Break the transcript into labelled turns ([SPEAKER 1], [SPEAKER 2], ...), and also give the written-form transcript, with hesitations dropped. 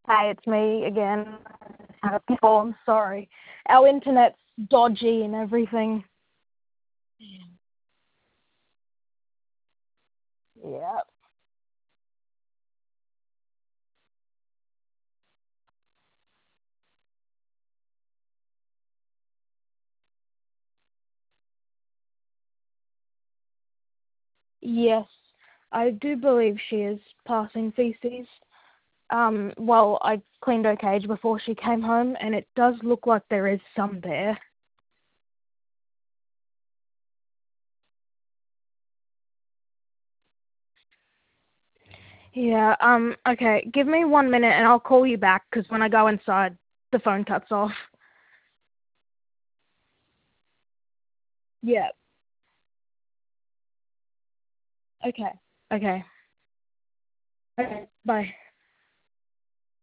[SPEAKER 1] Hey, it's me again. Before, I'm sorry. Our internet's dodgy and everything. Yeah. Yes, I do believe she is passing feces. Well, I cleaned her cage before she came home, and it does look like there is some there. Yeah, okay, give me 1 minute and I'll call you back, because when I go inside, the phone cuts off. Yeah, okay, okay. Okay, bye.